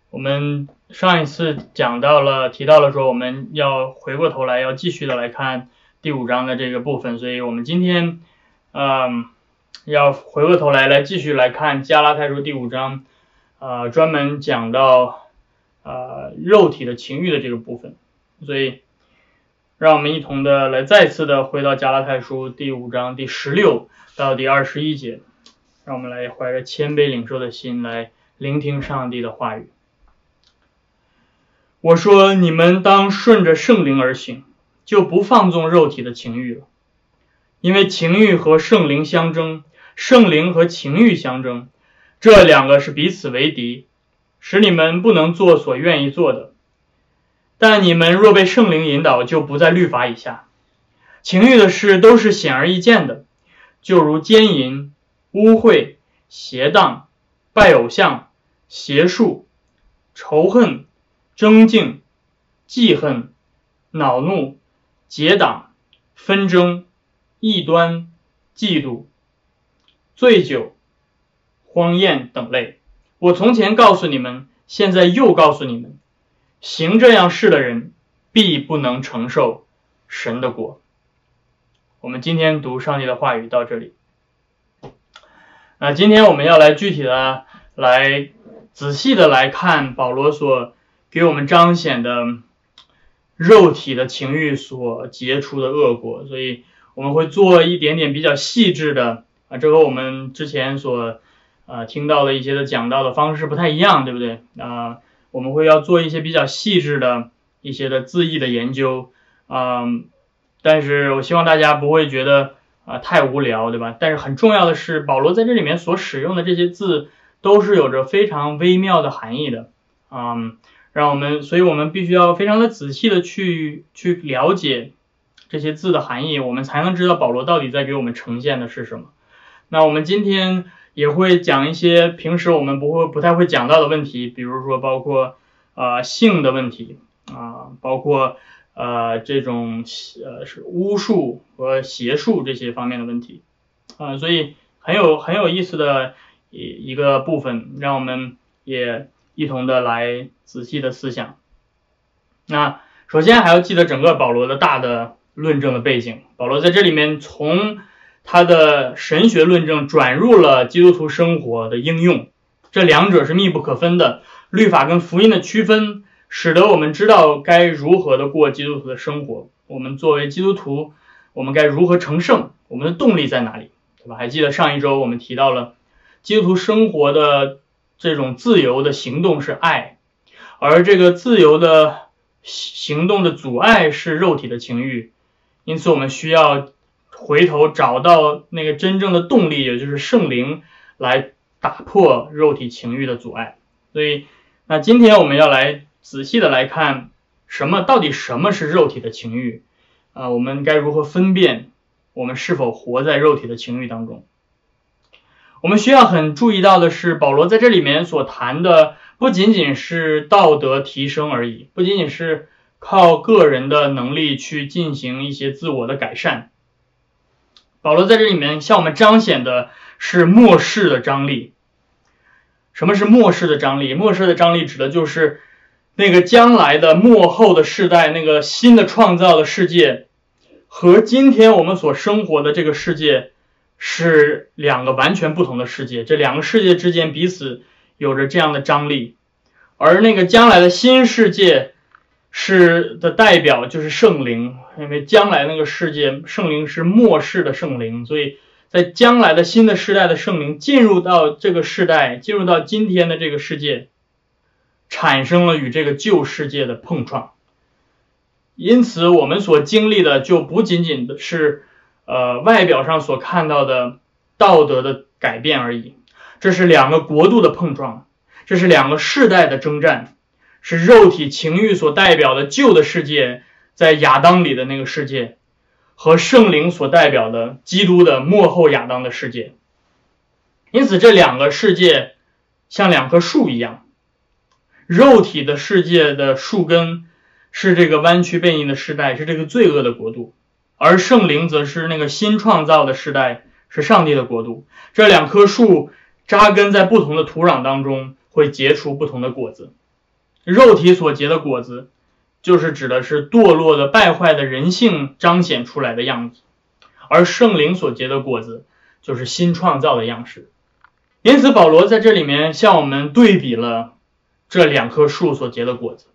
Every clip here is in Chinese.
我们上一次提到了说我们要回过头来要继续的来看第5章的这个部分，所以我们今天要回过头来继续来看加拉太书第5章，专门讲到肉体的情欲的这个部分，所以让我们一同的来再次的回到加拉太书第5章第16到第21节，让我们来怀着谦卑领受的心来聆听上帝的话语。我说你们当顺着圣灵而行，就不放纵肉体的情欲了，因为情欲和圣灵相争，圣灵和情欲相争，这两个是彼此为敌，使你们不能做所愿意做的。但你们若被圣灵引导，就不在律法以下。情欲的事都是显而易见的，就如奸淫、污秽、邪荡、拜偶像、邪术、仇恨、争竞、记恨、恼怒、结党、纷争、异端、嫉妒、醉酒、荒宴等类。我从前告诉你们，现在又告诉你们，行这样事的人必不能承受神的国。我们今天读上帝的话语到这里。今天我们要来具体的来仔细的来看保罗所给我们彰显的肉体的情欲所结出的恶果，所以我们会做一点点比较细致的这和我们之前所听到的一些的讲到的方式不太一样，对不对？我们会要做一些比较细致的一些的字义的研究，但是我希望大家不会觉得太无聊，对吧？但是很重要的是，保罗在这里面所使用的这些字都是有着非常微妙的含义的，所以我们必须要非常的仔细的去了解这些字的含义，我们才能知道保罗到底在给我们呈现的是什么。那我们今天也会讲一些平时我们不太会讲到的问题，比如说包括性的问题包括这种是巫术和邪术这些方面的问题所以很有意思的一个部分，让我们也一同的来仔细的思想。那首先还要记得整个保罗的大的论证的背景，保罗在这里面从他的神学论证转入了基督徒生活的应用，这两者是密不可分的。律法跟福音的区分使得我们知道该如何的过基督徒的生活，我们作为基督徒我们该如何成圣，我们的动力在哪里，对吧？还记得上一周我们提到了基督徒生活的这种自由的行动是爱，而这个自由的行动的阻碍是肉体的情欲，因此我们需要回头找到那个真正的动力，也就是圣灵来打破肉体情欲的阻碍。所以那今天我们要来仔细的来看到底什么是肉体的情欲我们该如何分辨我们是否活在肉体的情欲当中。我们需要很注意到的是，保罗在这里面所谈的不仅仅是道德提升而已，不仅仅是靠个人的能力去进行一些自我的改善，保罗在这里面向我们彰显的是末世的张力。什么是末世的张力？末世的张力指的就是那个将来的末后的世代，那个新的创造的世界和今天我们所生活的这个世界是两个完全不同的世界，这两个世界之间彼此有着这样的张力，而那个将来的新世界的代表就是圣灵，因为将来那个世界圣灵是末世的圣灵，所以在将来的新的世代的圣灵进入到这个世代，进入到今天的这个世界，产生了与这个旧世界的碰撞。因此我们所经历的就不仅仅是外表上所看到的道德的改变而已，这是两个国度的碰撞，这是两个世代的征战，是肉体情欲所代表的旧的世界，在亚当里的那个世界，和圣灵所代表的基督的末后亚当的世界。因此这两个世界像两棵树一样，肉体的世界的树根是这个弯曲背逆的世代，是这个罪恶的国度，而圣灵则是那个新创造的世代，是上帝的国度。这两棵树扎根在不同的土壤当中，会结出不同的果子。 肉体所结的果子就是指的是堕落的败坏的人性彰显出来的样子，而圣灵所结的果子就是新创造的样式。因此保罗在这里面向我们对比了这两棵树所结的果子。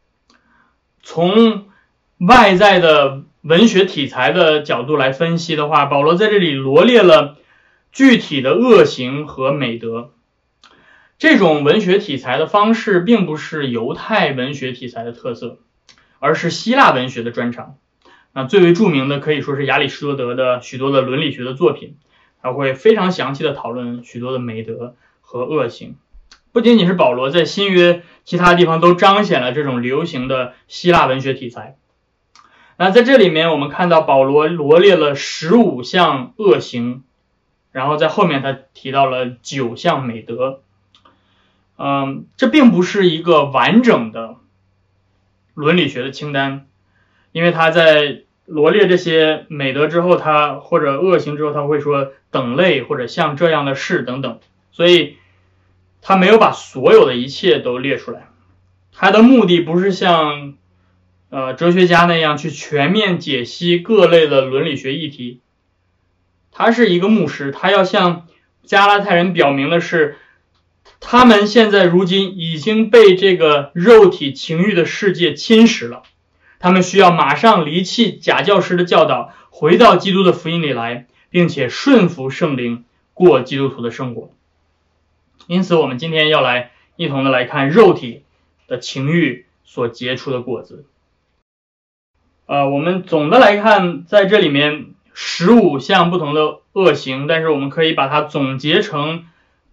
从外在的文学题材的角度来分析的话，保罗在这里罗列了具体的恶行和美德。这种文学题材的方式并不是犹太文学题材的特色，而是希腊文学的专长。最为著名的可以说是亚里士多德的许多的伦理学的作品，他会非常详细的讨论许多的美德和恶行。不仅仅是保罗，在新约其他地方都彰显了这种流行的希腊文学题材。那在这里面我们看到保罗罗列了15项恶行，然后在后面他提到了9项美德。这并不是一个完整的伦理学的清单，因为他在罗列这些美德之后，他或者恶行之后，他会说等类或者像这样的事等等，所以他没有把所有的一切都列出来。他的目的不是像哲学家那样去全面解析各类的伦理学议题，他是一个牧师，他要向加拉太人表明的是，他们现在如今已经被这个肉体情欲的世界侵蚀了，他们需要马上离弃假教师的教导，回到基督的福音里来，并且顺服圣灵，过基督徒的生活。因此我们今天要来一同的来看肉体的情欲所结出的果子。我们总的来看，在这里面15项不同的恶行，但是我们可以把它总结成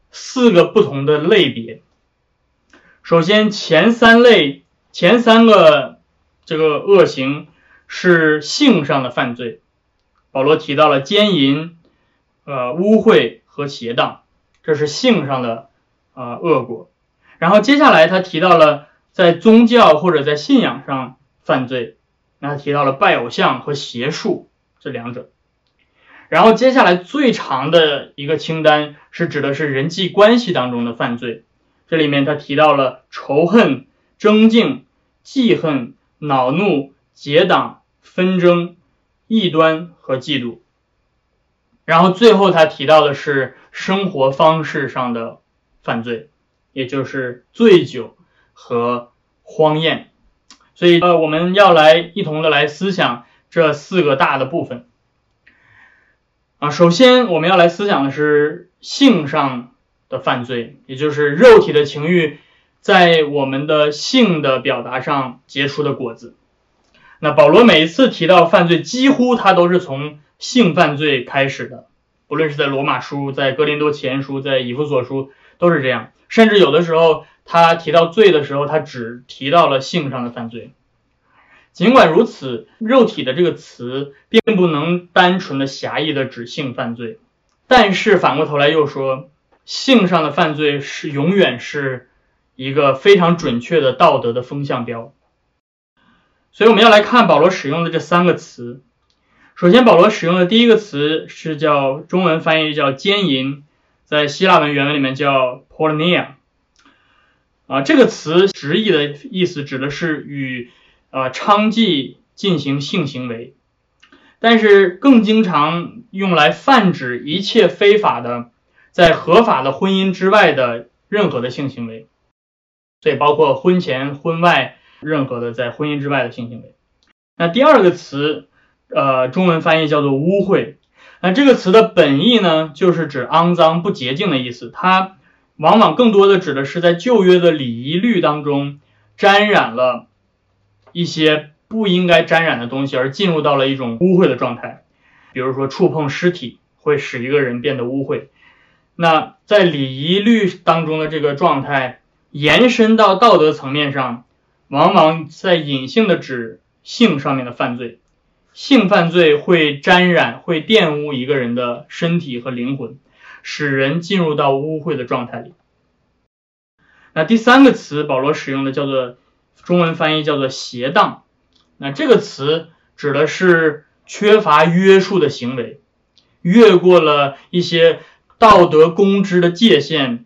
4个不同的类别。首先前3个这个恶行是性上的犯罪，保罗提到了奸淫、污秽和邪荡，这是性上的恶果。然后接下来他提到了在宗教或者在信仰上犯罪，那他提到了拜偶像和邪术这两者。然后接下来最长的一个清单是指的是人际关系当中的犯罪，这里面他提到了仇恨、争竞、记恨、恼怒、结党、纷争、异端和嫉妒。然后最后他提到的是生活方式上的犯罪，也就是醉酒和荒宴。所以我们要来一同的来思想这4个大的部分。首先我们要来思想的是性上的犯罪，也就是肉体的情欲在我们的性的表达上结出的果子。那保罗每一次提到犯罪，几乎他都是从性犯罪开始的，不论是在罗马书、在哥林多前书、在以弗所书都是这样，甚至有的时候他提到罪的时候，他只提到了性上的犯罪。尽管如此，肉体的这个词并不能单纯的狭义的指性犯罪，但是反过头来又说，性上的犯罪是永远是一个非常准确的道德的风向标。所以我们要来看保罗使用的这3个词。首先保罗使用的第一个词是叫中文翻译叫奸淫，在希腊文原文里面叫 porneia。这个词直译的意思指的是与娼妓进行性行为，但是更经常用来泛指一切非法的在合法的婚姻之外的任何的性行为，所以包括婚前婚外任何的在婚姻之外的性行为。那第二个词中文翻译叫做污秽。那这个词的本意呢，就是指肮脏不洁净的意思，它往往更多的指的是在旧约的礼仪律当中沾染了一些不应该沾染的东西，而进入到了一种污秽的状态。比如说触碰尸体会使一个人变得污秽。那在礼仪律当中的这个状态延伸到道德层面上，往往在隐性的指性上面的犯罪。性犯罪会沾染会玷污一个人的身体和灵魂，使人进入到污秽的状态里。那第3个词保罗使用的叫做中文翻译叫做邪荡。那这个词指的是缺乏约束的行为，越过了一些道德公知的界限，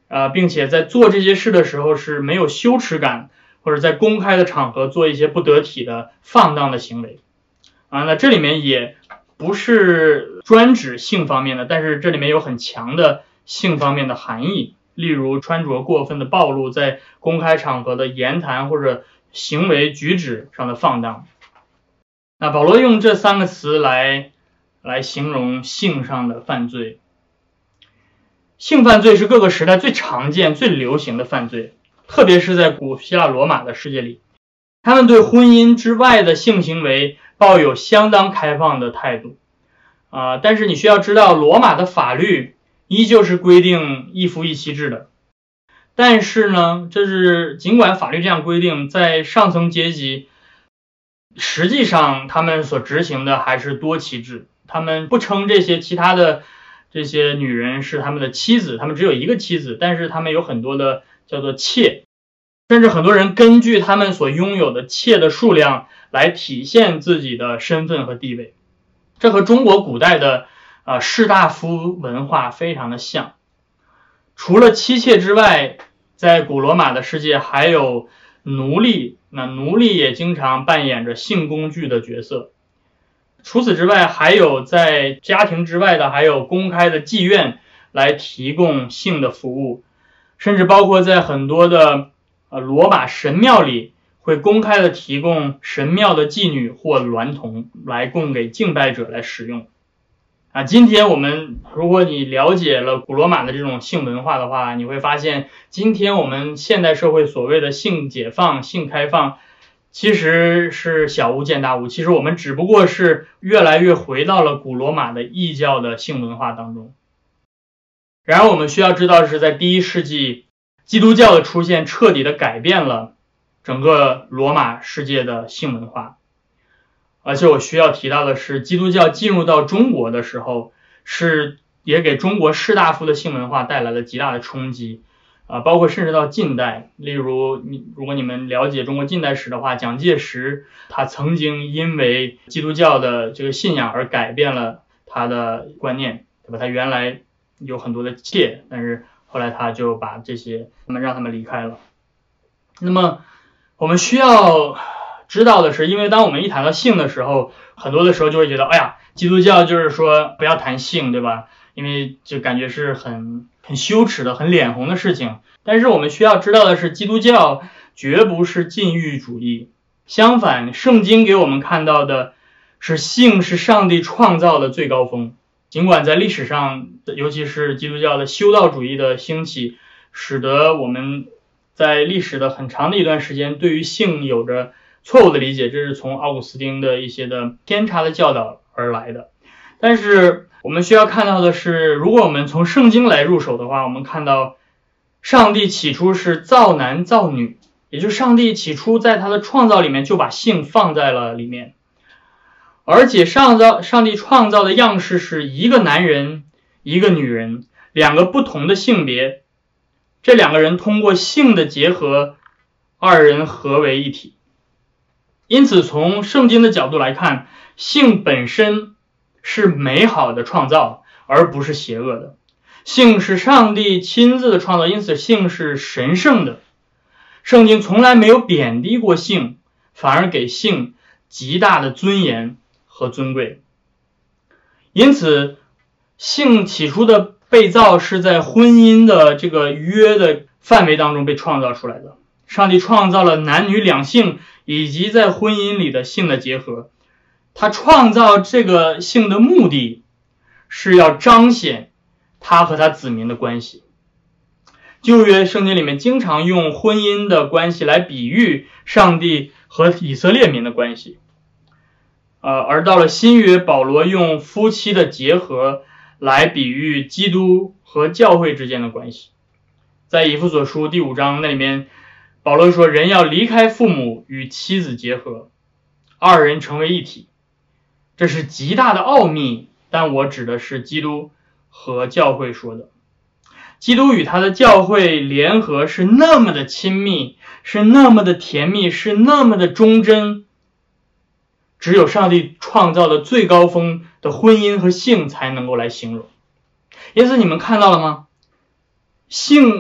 并且在做这些事的时候是没有羞耻感，或者在公开的场合做一些不得体的放荡的行为。那这里面也不是专指性方面的，但是这里面有很强的性方面的含义，例如穿着过分的暴露，在公开场合的言谈或者行为举止上的放荡。那保罗用这3个词来形容性上的犯罪。性犯罪是各个时代最常见最流行的犯罪，特别是在古希腊罗马的世界里，他们对婚姻之外的性行为抱有相当开放的态度。但是你需要知道，罗马的法律依旧是规定一夫一妻制的。但是呢，尽管法律这样规定，在上层阶级实际上他们所执行的还是多妻制，他们不称这些其他的这些女人是他们的妻子，他们只有一个妻子，但是他们有很多的叫做妾，甚至很多人根据他们所拥有的妾的数量来体现自己的身份和地位。这和中国古代的士大夫文化非常的像。除了妻妾之外，在古罗马的世界还有奴隶，那奴隶也经常扮演着性工具的角色。除此之外，还有在家庭之外的还有公开的妓院来提供性的服务，甚至包括在很多的罗马神庙里会公开的提供神庙的妓女或娈童来供给敬拜者来使用。今天如果你了解了古罗马的这种性文化的话，你会发现今天我们现代社会所谓的性解放、性开放其实是小巫见大巫，其实我们只不过是越来越回到了古罗马的异教的性文化当中。然而我们需要知道的是，在第1世纪，基督教的出现彻底的改变了整个罗马世界的性文化。而且我需要提到的是，基督教进入到中国的时候，也给中国士大夫的性文化带来了极大的冲击，包括甚至到近代。例如如果你们了解中国近代史的话，蒋介石他曾经因为基督教的这个信仰而改变了他的观念，对吧？他原来有很多的妾，但是后来他就把让他们离开了。那么我们需要知道的是，因为当我们一谈到性的时候，很多的时候就会觉得，基督教就是说不要谈性，对吧？因为就感觉是很羞耻的、很脸红的事情。但是我们需要知道的是，基督教绝不是禁欲主义，相反，圣经给我们看到的是性是上帝创造的最高峰。尽管在历史上，尤其是基督教的修道主义的兴起，使得我们在历史的很长的一段时间对于性有着错误的理解，这是从奥古斯丁的一些的偏差的教导而来的。但是我们需要看到的是，如果我们从圣经来入手的话，我们看到上帝起初是造男造女，也就是上帝起初在他的创造里面就把性放在了里面，而且上帝创造的样式是一个男人一个女人，两个不同的性别，这两个人通过性的结合，二人合为一体。因此从圣经的角度来看，性本身是美好的创造，而不是邪恶的。性是上帝亲自的创造，因此性是神圣的。圣经从来没有贬低过性，反而给性极大的尊严和尊贵。因此性起初的被造是在婚姻的这个约的范围当中被创造出来的。上帝创造了男女两性以及在婚姻里的性的结合，他创造这个性的目的是要彰显他和他子民的关系。旧约圣经里面经常用婚姻的关系来比喻上帝和以色列民的关系，而到了新约，保罗用夫妻的结合来比喻基督和教会之间的关系。在以弗所书第5章那里面，保罗说，人要离开父母与妻子结合，二人成为一体。这是极大的奥秘，但我指的是基督和教会说的。基督与他的教会联合是那么的亲密，是那么的甜蜜，是那么的忠贞，只有上帝创造的最高峰的婚姻和性才能够来形容。因此你们看到了吗？性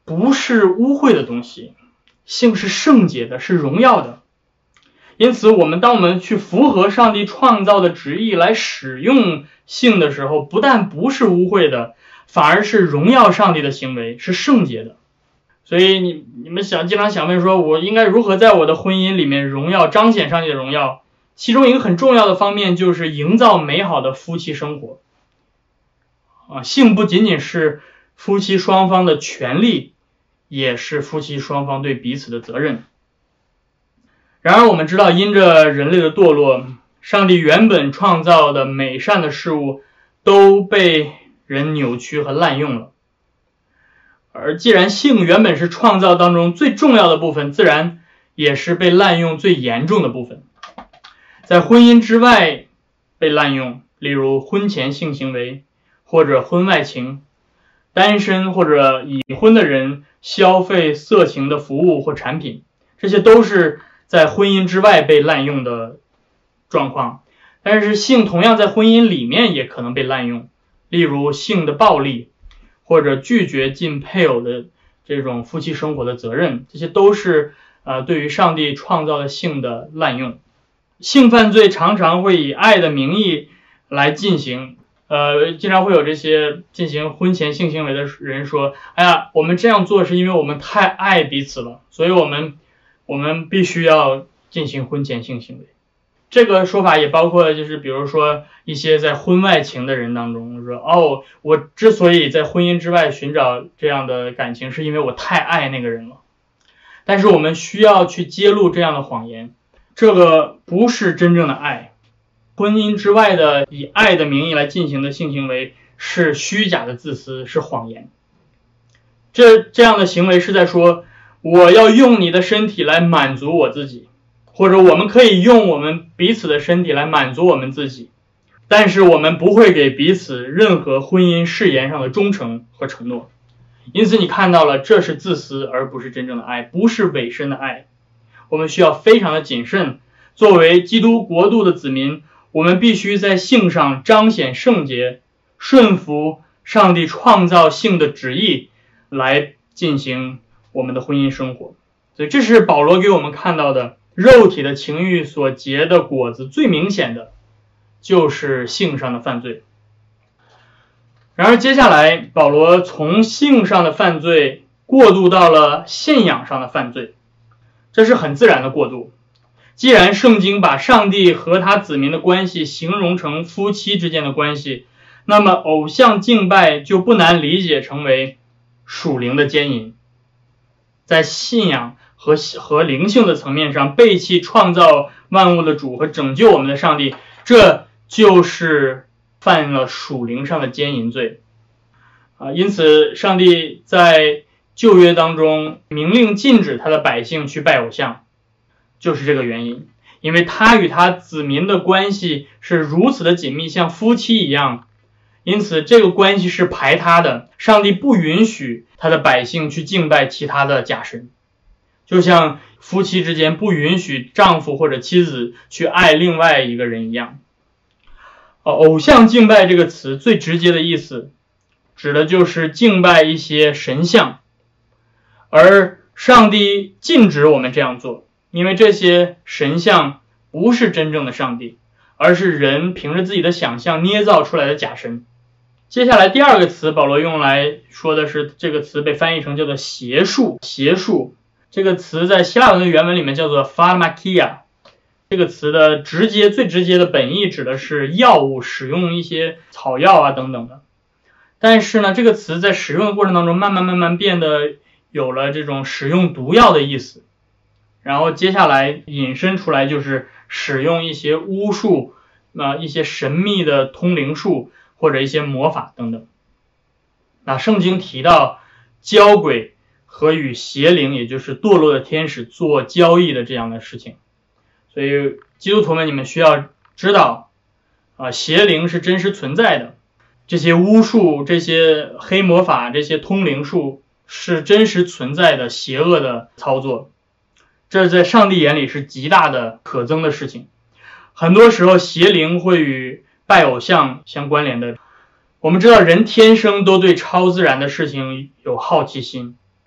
不是污秽的东西，性是圣洁的，是荣耀的。因此当我们去符合上帝创造的旨意来使用性的时候，不但不是污秽的，反而是荣耀上帝的行为，是圣洁的。所以你们经常想问说，我应该如何在我的婚姻里面荣耀彰显上帝的荣耀？其中一个很重要的方面就是营造美好的夫妻生活。性不仅仅是夫妻双方的权利，也是夫妻双方对彼此的责任。然而我们知道，因着人类的堕落，上帝原本创造的美善的事物都被人扭曲和滥用了。而既然性原本是创造当中最重要的部分，自然也是被滥用最严重的部分。在婚姻之外被滥用，例如婚前性行为或者婚外情，单身或者已婚的人消费色情的服务或产品，这些都是在婚姻之外被滥用的状况。但是性同样在婚姻里面也可能被滥用，例如性的暴力，或者拒绝尽配偶的这种夫妻生活的责任，这些都是对于上帝创造的性的滥用。性犯罪常常会以爱的名义来进行，经常会有这些进行婚前性行为的人说，哎呀，我们这样做是因为我们太爱彼此了，所以我们必须要进行婚前性行为。这个说法也包括就是比如说一些在婚外情的人当中说，我之所以在婚姻之外寻找这样的感情，是因为我太爱那个人了。但是我们需要去揭露这样的谎言，这个不是真正的爱。婚姻之外的以爱的名义来进行的性行为是虚假的自私，是谎言。这样的行为是在说，我要用你的身体来满足我自己，或者我们可以用我们彼此的身体来满足我们自己，但是我们不会给彼此任何婚姻誓言上的忠诚和承诺。因此你看到了，这是自私而不是真正的爱，不是委身的爱。我们需要非常的谨慎，作为基督国度的子民，我们必须在性上彰显圣洁，顺服上帝创造性的旨意来进行我们的婚姻生活。所以这是保罗给我们看到的肉体的情欲所结的果子，最明显的就是性上的犯罪。然而接下来保罗从性上的犯罪过渡到了信仰上的犯罪，这是很自然的过渡。既然圣经把上帝和他子民的关系形容成夫妻之间的关系，那么偶像敬拜就不难理解成为属灵的奸淫。在信仰和灵性的层面上背弃创造万物的主和拯救我们的上帝，这就是犯了属灵上的奸淫罪。因此上帝在旧约当中明令禁止他的百姓去拜偶像，就是这个原因。因为他与他子民的关系是如此的紧密，像夫妻一样，因此这个关系是排他的。上帝不允许他的百姓去敬拜其他的假神，就像夫妻之间不允许丈夫或者妻子去爱另外一个人一样。偶像敬拜这个词最直接的意思指的就是敬拜一些神像，而上帝禁止我们这样做，因为这些神像不是真正的上帝，而是人凭着自己的想象捏造出来的假神。接下来第二个词保罗用来说的是，这个词被翻译成叫做邪术。邪术这个词在希腊文的原文里面叫做 pharmakia， 这个词的最直接的本意指的是药物，使用一些草药啊等等的。但是呢，这个词在使用的过程当中慢慢变得有了这种使用毒药的意思，然后接下来引申出来就是使用一些巫术，一些神秘的通灵术或者一些魔法等等。那圣经提到交鬼和与邪灵，也就是堕落的天使做交易的这样的事情，所以基督徒们你们需要知道，邪灵是真实存在的，这些巫术、这些黑魔法、这些通灵术是真实存在的邪恶的操作，这在上帝眼里是极大的可憎的事情。很多时候邪灵会与拜偶像相关联的。我们知道人天生都对超自然的事情有好奇心，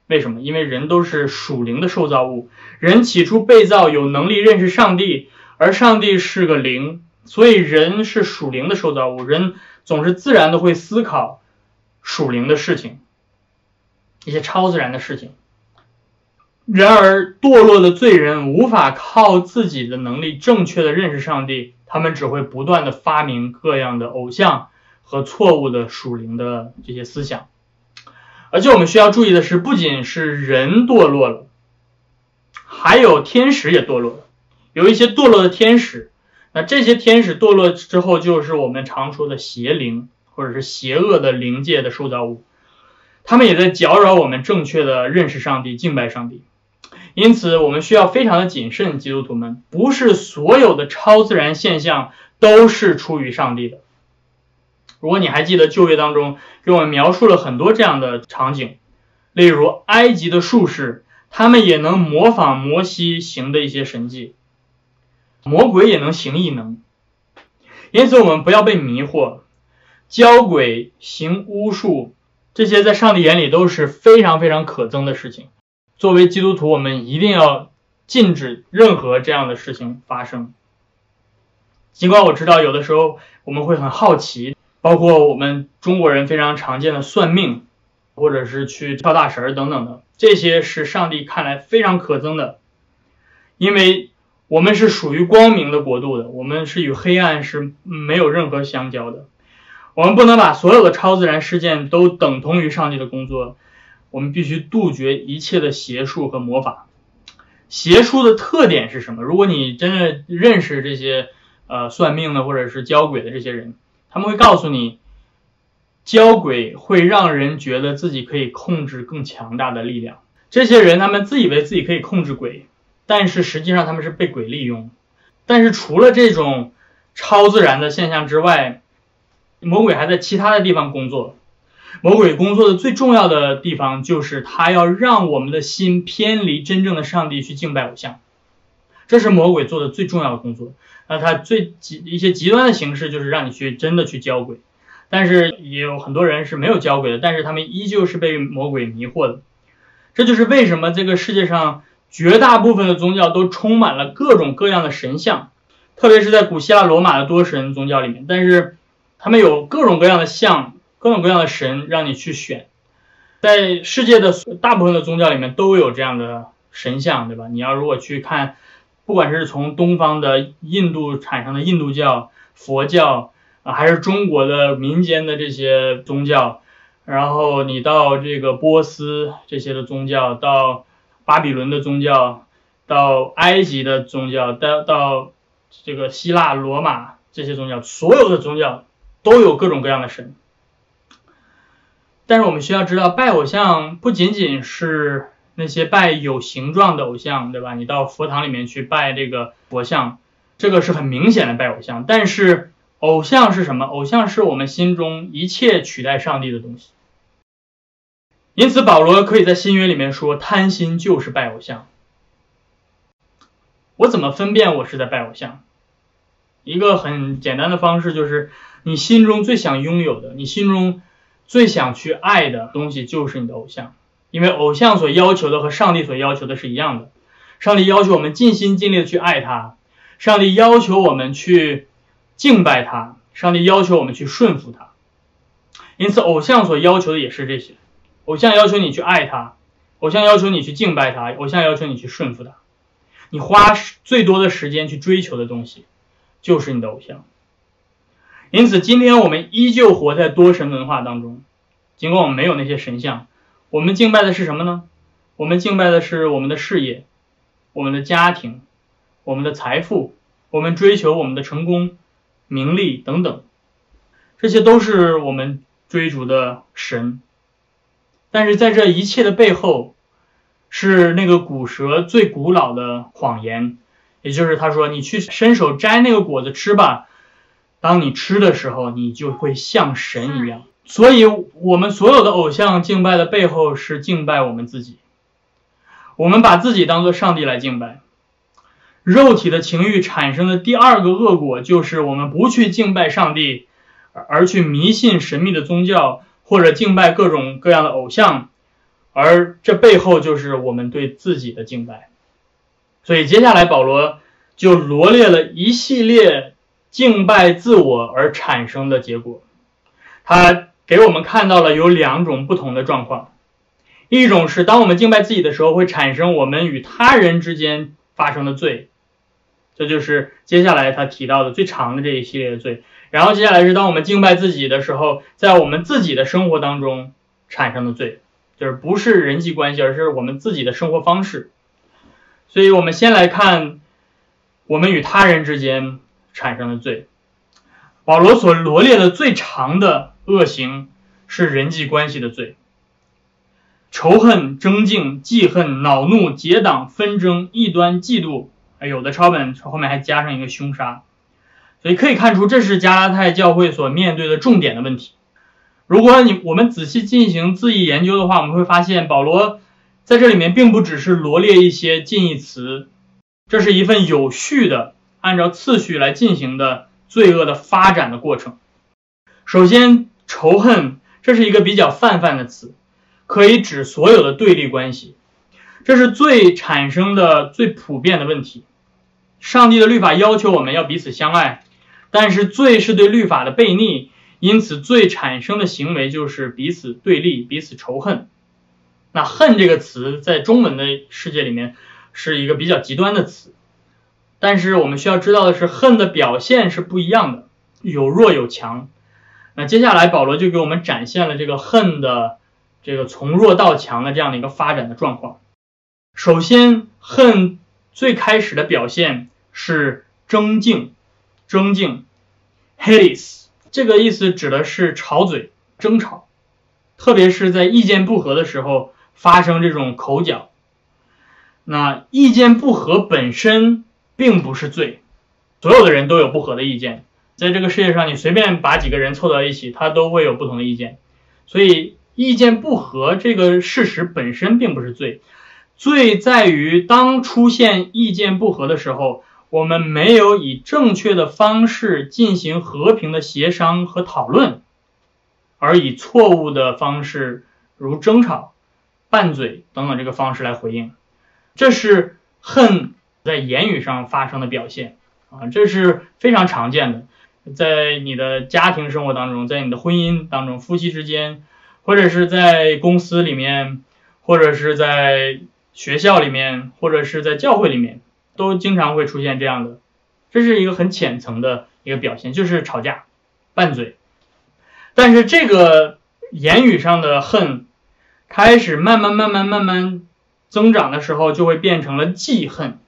为什么？因为人都是属灵的受造物，人起初被造有能力认识上帝，而上帝是个灵，所以人是属灵的受造物，人总是自然的会思考属灵的事情，一些超自然的事情。然而堕落的罪人无法靠自己的能力正确的认识上帝，他们只会不断的发明各样的偶像和错误的属灵的这些思想。而且我们需要注意的是，不仅是人堕落了，还有天使也堕落了。有一些堕落的天使，那这些天使堕落之后，就是我们常说的邪灵，或者是邪恶的灵界的受造物，他们也在搅扰我们正确的认识上帝、敬拜上帝。因此我们需要非常的谨慎，基督徒们，不是所有的超自然现象都是出于上帝的。如果你还记得旧约当中给我们描述了很多这样的场景，例如埃及的术士，他们也能模仿摩西行的一些神迹，魔鬼也能行异能。因此我们不要被迷惑，教鬼、行巫术，这些在上帝眼里都是非常非常可憎的事情。作为基督徒，我们一定要禁止任何这样的事情发生。尽管我知道有的时候我们会很好奇，包括我们中国人非常常见的算命，或者是去跳大神等等的，这些是上帝看来非常可憎的。因为我们是属于光明的国度的，我们是与黑暗是没有任何相交的。我们不能把所有的超自然事件都等同于上帝的工作，我们必须杜绝一切的邪术和魔法。邪术的特点是什么？如果你真的认识这些算命的或者是教鬼的这些人，他们会告诉你，教鬼会让人觉得自己可以控制更强大的力量。这些人他们自以为自己可以控制鬼，但是实际上他们是被鬼利用。但是除了这种超自然的现象之外，魔鬼还在其他的地方工作。魔鬼工作的最重要的地方就是他要让我们的心偏离真正的上帝，去敬拜偶像。这是魔鬼做的最重要的工作。那他一些极端的形式就是让你去真的去教鬼，但是也有很多人是没有教鬼的，但是他们依旧是被魔鬼迷惑的。这就是为什么这个世界上绝大部分的宗教都充满了各种各样的神像，特别是在古希腊罗马的多神宗教里面，但是他们有各种各样的像，各种各样的神让你去选。在世界的大部分的宗教里面都有这样的神像，对吧？你要如果去看，不管是从东方的印度产生的印度教、佛教还是中国的民间的这些宗教，然后你到这个波斯这些的宗教，到巴比伦的宗教，到埃及的宗教，到这个希腊罗马这些宗教，所有的宗教都有各种各样的神。但是我们需要知道，拜偶像不仅仅是那些拜有形状的偶像，对吧？你到佛堂里面去拜这个佛像，这个是很明显的拜偶像。但是偶像是什么？偶像是我们心中一切取代上帝的东西。因此保罗可以在新约里面说，贪心就是拜偶像。我怎么分辨我是在拜偶像？一个很简单的方式就是，你心中最想拥有的，你心中最想去爱的东西就是你的偶像。因为偶像所要求的和上帝所要求的是一样的。上帝要求我们尽心尽力的去爱他，上帝要求我们去敬拜他，上帝要求我们去顺服他。因此偶像所要求的也是这些。偶像要求你去爱他，偶像要求你去敬拜他，偶像要求你去顺服他。你花最多的时间去追求的东西就是你的偶像。因此今天我们依旧活在多神文化当中，尽管我们没有那些神像，我们敬拜的是什么呢？我们敬拜的是我们的事业，我们的家庭，我们的财富，我们追求我们的成功、名利等等，这些都是我们追逐的神。但是在这一切的背后，是那个古蛇最古老的谎言，也就是他说，你去伸手摘那个果子吃吧，当你吃的时候，你就会像神一样。所以我们所有的偶像敬拜的背后是敬拜我们自己，我们把自己当作上帝来敬拜。肉体的情欲产生的第二个恶果就是我们不去敬拜上帝，而去迷信神秘的宗教，或者敬拜各种各样的偶像， 而这背后就是我们对自己的敬拜。所以接下来保罗就罗列了一系列敬拜自我而产生的结果。他给我们看到了有两种不同的状况，一种是当我们敬拜自己的时候会产生我们与他人之间发生的罪，这就是接下来他提到的最长的这一系列的罪。然后接下来是当我们敬拜自己的时候，在我们自己的生活当中产生的罪，就是不是人际关系，而是我们自己的生活方式。所以我们先来看我们与他人之间产生的罪。保罗所罗列的最长的恶行是人际关系的罪，仇恨、争竞、记恨、恼怒、结党、纷争、异端、嫉妒，有的抄本后面还加上一个凶杀。所以可以看出，这是加拉太教会所面对的重点的问题。如果我们仔细进行字义研究的话，我们会发现保罗在这里面并不只是罗列一些近义词，这是一份有序的按照次序来进行的罪恶的发展的过程。首先，仇恨，这是一个比较泛泛的词，可以指所有的对立关系，这是罪产生的最普遍的问题。上帝的律法要求我们要彼此相爱，但是罪是对律法的悖逆，因此罪产生的行为就是彼此对立，彼此仇恨。那恨这个词在中文的世界里面是一个比较极端的词，但是我们需要知道的是，恨的表现是不一样的，有弱有强。那接下来保罗就给我们展现了这个恨的这个从弱到强的这样的一个发展的状况。首先，恨最开始的表现是争竞，Hades， 这个意思指的是吵嘴、争吵，特别是在意见不合的时候发生这种口角。那意见不合本身并不是罪，所有的人都有不合的意见，在这个世界上你随便把几个人凑到一起，他都会有不同的意见，所以意见不合这个事实本身并不是罪。罪在于当出现意见不合的时候，我们没有以正确的方式进行和平的协商和讨论，而以错误的方式如争吵、拌嘴等等这个方式来回应。这是恨在言语上发生的表现这是非常常见的，在你的家庭生活当中，在你的婚姻当中，夫妻之间，或者是在公司里面，或者是在学校里面，或者是在教会里面，都经常会出现这样的，这是一个很浅层的一个表现，就是吵架、拌嘴。但是这个言语上的恨开始慢慢增长的时候，就会变成了记恨。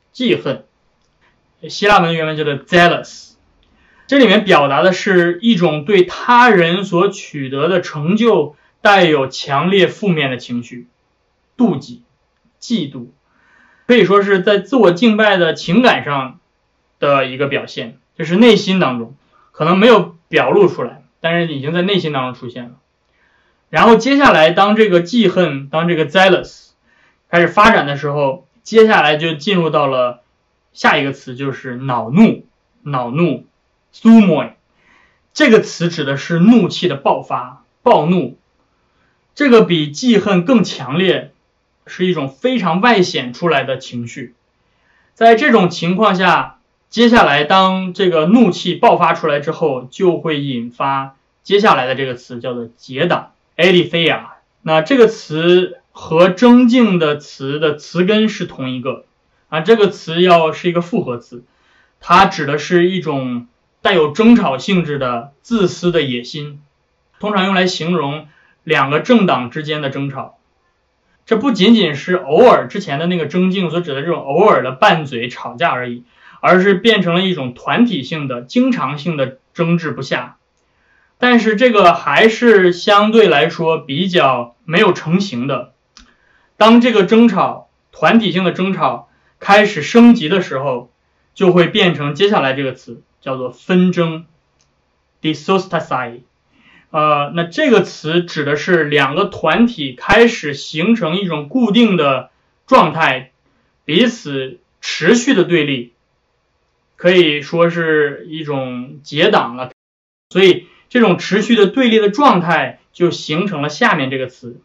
希腊文原文叫做 zealous， 这里面表达的是一种对他人所取得的成就带有强烈负面的情绪，妒忌、嫉妒，可以说是在自我敬拜的情感上的一个表现，就是内心当中可能没有表露出来，但是已经在内心当中出现了。然后接下来当这个记恨，当这个 zealous 开始发展的时候，接下来就进入到了下一个词，就是恼怒 thumoi， 这个词指的是怒气的爆发、暴怒，这个比记恨更强烈，是一种非常外显出来的情绪。在这种情况下，接下来当这个怒气爆发出来之后，就会引发接下来的这个词，叫做结党 Aletheia。 那这个词和争竞的词的词根是同一个这个词要是一个复合词，它指的是一种带有争吵性质的自私的野心，通常用来形容两个政党之间的争吵。这不仅仅是偶尔之前的那个争竞所指的这种偶尔的拌嘴吵架而已，而是变成了一种团体性的经常性的争执不下。但是这个还是相对来说比较没有成型的，当这个争吵团体性的争吵开始升级的时候，就会变成接下来这个词，叫做纷争 disostasia。那这个词指的是两个团体开始形成一种固定的状态，彼此持续的对立，可以说是一种结党了。所以这种持续的对立的状态就形成了下面这个词，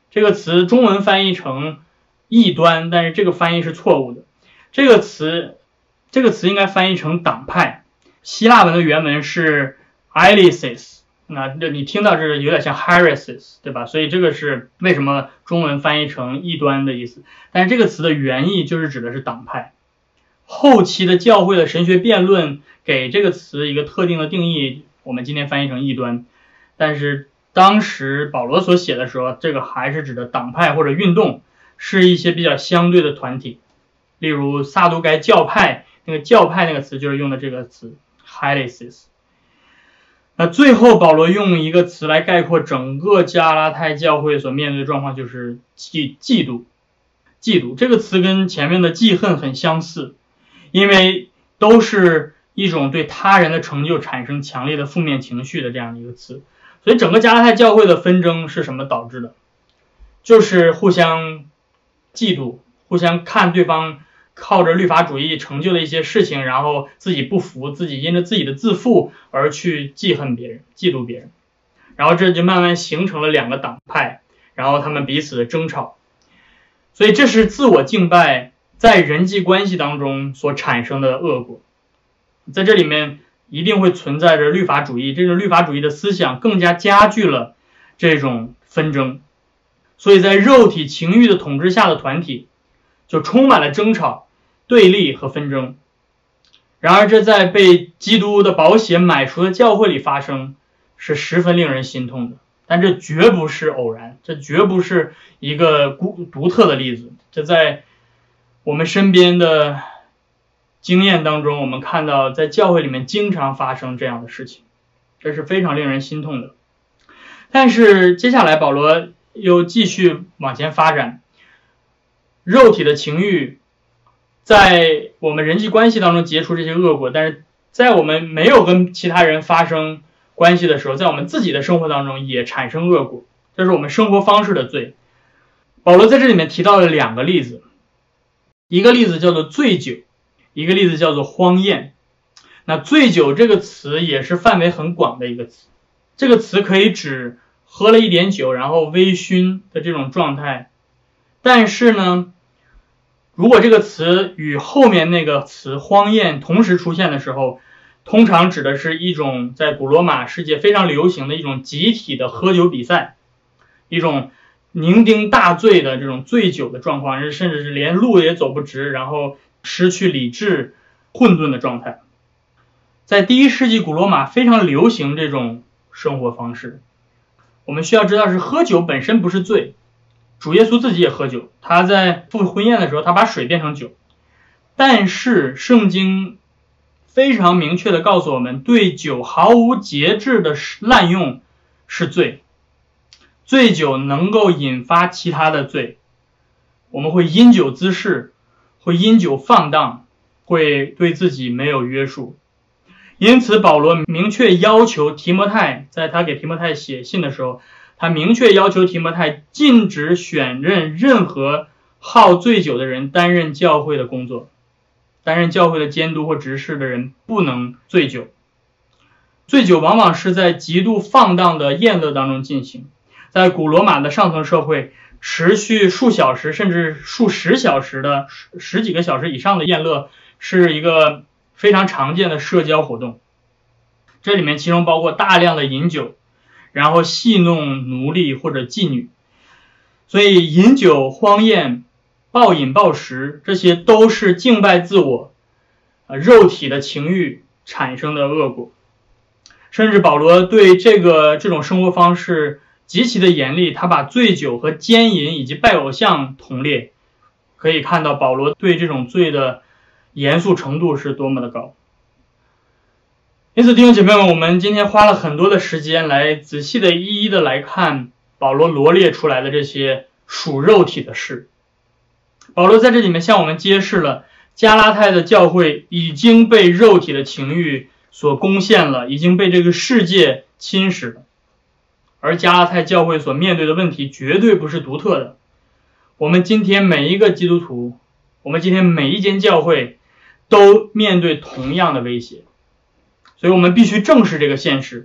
这个词中文翻译成异端，但是这个翻译是错误的。这个词应该翻译成党派。希腊文的原文是 eilesis， 那你听到这有点像 heresis， 对吧？所以这个是为什么中文翻译成异端的意思。但是这个词的原意就是指的是党派。后期的教会的神学辩论给这个词一个特定的定义，我们今天翻译成异端。但是当时保罗所写的时候，这个还是指的党派或者运动，是一些比较相对的团体。例如撒都该教派，那个教派那个词就是用的这个词 heresis。 那最后保罗用一个词来概括整个加拉太教会所面对的状况，就是嫉妒。嫉妒这个词跟前面的记恨很相似，因为都是一种对他人的成就产生强烈的负面情绪的这样的一个词。所以整个加拉太教会的纷争是什么导致的？就是互相嫉妒，互相看对方靠着律法主义成就的一些事情，然后自己不服，自己因着自己的自负而去记恨别人，嫉妒别人，然后这就慢慢形成了两个党派，然后他们彼此的争吵。所以这是自我敬拜在人际关系当中所产生的恶果。在这里面一定会存在着律法主义，这种律法主义的思想更加加剧了这种纷争。所以在肉体情欲的统治下的团体就充满了争吵、对立和纷争。然而这在被基督的宝血买赎的教会里发生，是十分令人心痛的。但这绝不是偶然，这绝不是一个独特的例子，这在我们身边的经验当中，我们看到在教会里面经常发生这样的事情，这是非常令人心痛的。但是接下来保罗又继续往前发展，肉体的情欲在我们人际关系当中结出这些恶果，但是在我们没有跟其他人发生关系的时候，在我们自己的生活当中也产生恶果，这是我们生活方式的罪。保罗在这里面提到了两个例子，一个例子叫做醉酒，一个例子叫做荒宴。那醉酒这个词也是范围很广的一个词，这个词可以指喝了一点酒然后微醺的这种状态。但是呢，如果这个词与后面那个词荒宴同时出现的时候，通常指的是一种在古罗马世界非常流行的一种集体的喝酒比赛，一种酩酊大醉的这种醉酒的状况，甚至是连路也走不直，然后失去理智、混沌的状态。在第1世纪古罗马非常流行这种生活方式。我们需要知道是喝酒本身不是罪，主耶稣自己也喝酒，他在赴婚宴的时候他把水变成酒。但是圣经非常明确的告诉我们，对酒毫无节制的滥用是罪。醉酒能够引发其他的罪，我们会因酒滋事，会因酒放荡，会对自己没有约束。因此保罗明确要求提摩太，在他给提摩太写信的时候，他明确要求提摩太禁止选任任何好醉酒的人担任教会的工作，担任教会的监督或执事的人不能醉酒。醉酒往往是在极度放荡的宴乐当中进行，在古罗马的上层社会，持续数小时甚至数十小时的十几个小时以上的宴乐是一个非常常见的社交活动。这里面其中包括大量的饮酒，然后戏弄奴隶或者妓女。所以饮酒、荒宴、暴饮暴食，这些都是敬拜自我、肉体的情欲产生的恶果。甚至保罗对这种生活方式极其的严厉，他把醉酒和奸淫以及拜偶像同列。可以看到保罗对这种罪的严肃程度是多么的高。因此弟兄姐妹们，我们今天花了很多的时间来仔细的一一的来看保罗罗列出来的这些属肉体的事。保罗在这里面向我们揭示了加拉太的教会已经被肉体的情欲所攻陷了，已经被这个世界侵蚀了。而加拉太教会所面对的问题绝对不是独特的，我们今天每一个基督徒，我们今天每一间教会都面对同样的威胁。所以我们必须正视这个现实，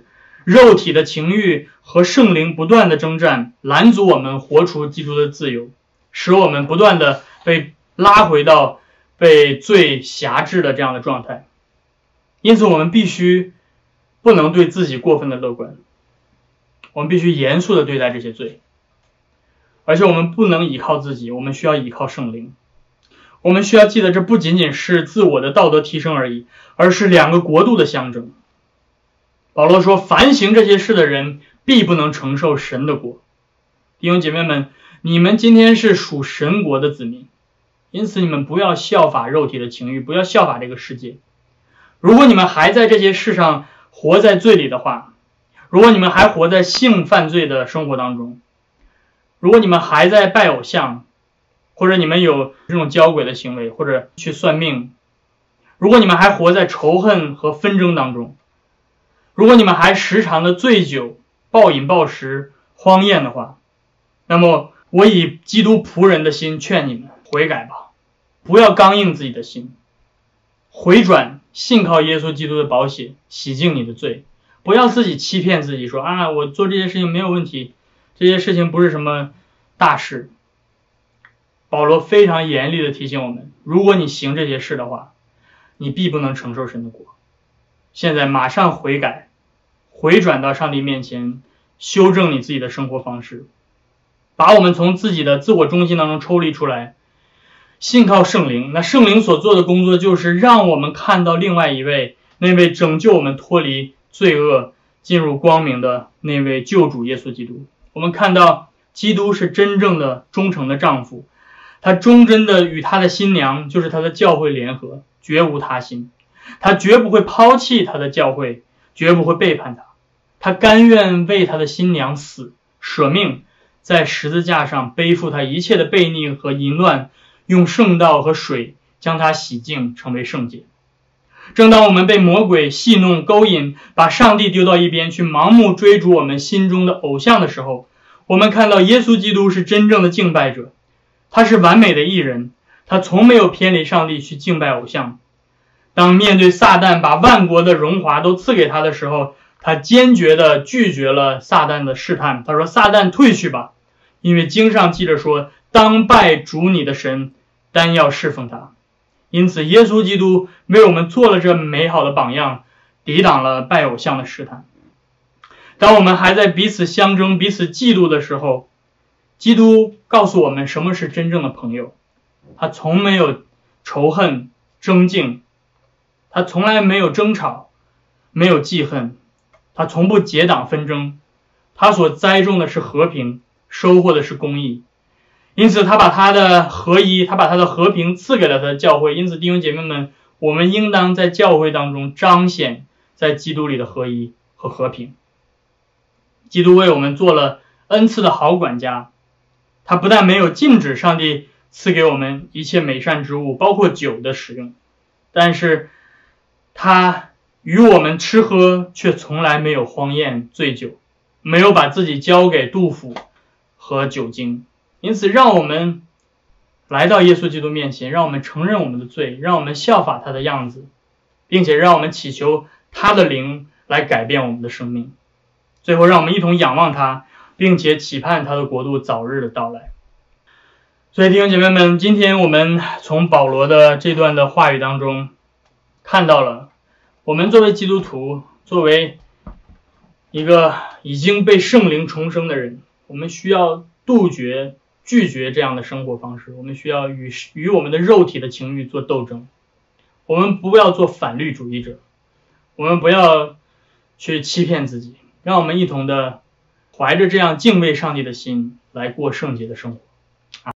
肉体的情欲和圣灵不断的征战，拦阻我们活出基督的自由，使我们不断的被拉回到被罪辖制的这样的状态。因此我们必须不能对自己过分的乐观，我们必须严肃的对待这些罪，而且我们不能依靠自己，我们需要依靠圣灵。我们需要记得，这不仅仅是自我的道德提升而已，而是两个国度的相争。保罗说，凡行这些事的人必不能承受神的国。弟兄姐妹们，你们今天是属神国的子民，因此你们不要效法肉体的情欲，不要效法这个世界。如果你们还在这些事上活在罪里的话，如果你们还活在性犯罪的生活当中，如果你们还在拜偶像，或者你们有这种交鬼的行为，或者去算命，如果你们还活在仇恨和纷争当中，如果你们还时常的醉酒、暴饮暴食、荒宴的话，那么我以基督仆人的心劝你们悔改吧，不要刚硬自己的心，回转信靠耶稣基督的宝血洗净你的罪，不要自己欺骗自己说啊，我做这些事情没有问题，这些事情不是什么大事。保罗非常严厉的提醒我们，如果你行这些事的话，你必不能承受神的国。现在马上悔改，回转到上帝面前，修正你自己的生活方式，把我们从自己的自我中心当中抽离出来，信靠圣灵。那圣灵所做的工作就是让我们看到另外一位，那位拯救我们脱离罪恶进入光明的那位救主耶稣基督。我们看到基督是真正的忠诚的丈夫，他忠贞的与他的新娘，就是他的教会联合，绝无他心。他绝不会抛弃他的教会，绝不会背叛他。他甘愿为他的新娘死，舍命在十字架上背负他一切的悖逆和淫乱，用圣道和水将他洗净，成为圣洁。正当我们被魔鬼戏弄勾引，把上帝丢到一边，去盲目追逐我们心中的偶像的时候，我们看到耶稣基督是真正的敬拜者，他是完美的义人，他从没有偏离上帝去敬拜偶像。当面对撒旦把万国的荣华都赐给他的时候，他坚决地拒绝了撒旦的试探。他说，撒旦退去吧，因为经上记着说，当拜主你的神，单要侍奉他。因此耶稣基督为我们做了这美好的榜样，抵挡了拜偶像的试探。当我们还在彼此相争、彼此嫉妒的时候，基督告诉我们什么是真正的朋友。他从没有仇恨、争竞，他从来没有争吵，没有记恨，他从不结党纷争，他所栽种的是和平，收获的是公义。因此他把他的合一，他把他的和平赐给了他的教会。因此弟兄姐妹们，我们应当在教会当中彰显在基督里的合一和和平。基督为我们做了恩赐的好管家，他不但没有禁止上帝赐给我们一切美善之物，包括酒的使用，但是他与我们吃喝，却从来没有荒宴醉酒，没有把自己交给杜甫和酒精。因此让我们来到耶稣基督面前，让我们承认我们的罪，让我们效法他的样子，并且让我们祈求他的灵来改变我们的生命。最后让我们一同仰望他，并且期盼他的国度早日的到来。所以弟兄姐妹们，今天我们从保罗的这段的话语当中看到了，我们作为基督徒，作为一个已经被圣灵重生的人，我们需要拒绝这样的生活方式，我们需要与我们的肉体的情欲做斗争。我们不要做反律主义者，我们不要去欺骗自己，让我们一同的怀着这样敬畏上帝的心来过圣洁的生活。